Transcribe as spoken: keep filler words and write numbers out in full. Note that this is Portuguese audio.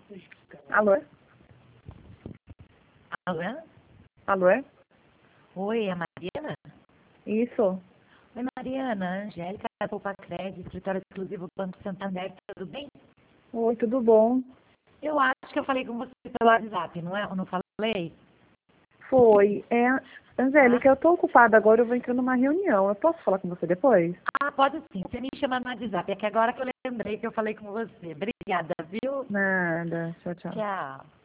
Alô? Alô? Alô? Oi, é a Mariana? Isso. Oi, Mariana. Angélica, Poupa Crédito, escritório exclusivo Banco Santander, tudo bem? Oi, tudo bom? Eu acho que eu falei com você pelo WhatsApp, não é? Eu não falei? Foi. É, Ah, Angélica, eu tô ocupada agora, eu vou entrar numa reunião. Eu posso falar com você depois? ah, pode sim. Você me chama no WhatsApp. É que agora que eu lembrei que eu falei com você. Obrigada, viu? Nada. Tchau, tchau. Tchau.